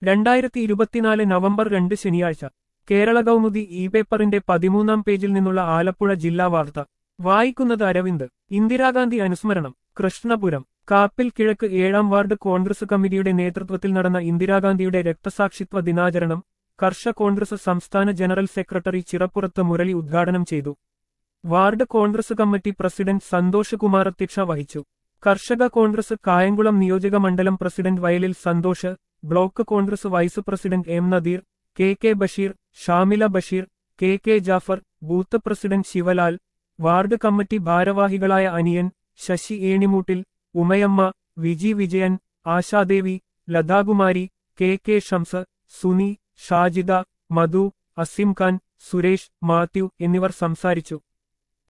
2024 November 2 ശനിയാഴ്ച കേരള കൗമുദി പേപ്പറിന്റെ 13-ാം പേജിൽ നിന്നുള്ള ആലപ്പുഴ ജില്ലാ വാർത്ത വായിക്കുന്നത് അരവിന്ദ്. ഇന്ദിരാഗാന്ധി അനുസ്മരണം കൃഷ്ണപുരം. കാപ്പിൽ കിഴക്ക് 7-ാം വാർഡ് കോൺഗ്രസ് കമ്മിറ്റിയുടെ നേതൃത്വത്തിൽ നടന്ന ഇന്ദിരാഗാന്ധിയുടെ രക്തസാക്ഷിത്വ ദിനാചരണം കോൺഗ്രസ് സംസ്ഥാന ജനറൽ സെക്രട്ടറി ചിറപ്പുറത്ത് മുരളി ഉദ്ഘാടനം ചെയ്തു. Ward Congress committee president Santhosh Kumar അധ്യക്ഷത വഹിച്ചു. കർഷക കോൺഗ്രസ് കായംകുളം നിയോജക മണ്ഡലം president Vayalil Santhosh, block Congress vice president M Nadeer, K Basheer, Shamila Basheer, K Jafar, booth president Sivalal, ward committee ഭാരവാഹികളായ അനിയൻ, ശശി ഏണിമൂട്ടിൽ, ഉമയമ്മ, വിജി വിജയൻ, ആശാദേവി, ലതാകുമാരി, കെ ഷംസ്, സുനി, ഷാജിദ, മധു, അസിം ഖാൻ, സുരേഷ്, മാത്യു എന്നിവർ സംസാരിച്ചു.